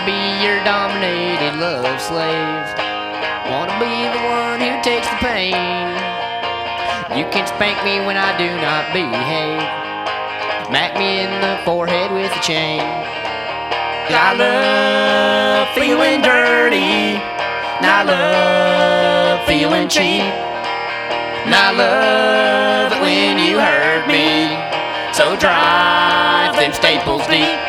be your dominated love slave. Wanna be the one who takes the pain. You can spank me when I do not behave. Smack me in the forehead with a chain. I love feeling dirty, and I love feeling cheap, and I love it when you hurt me. So drive them staples deep.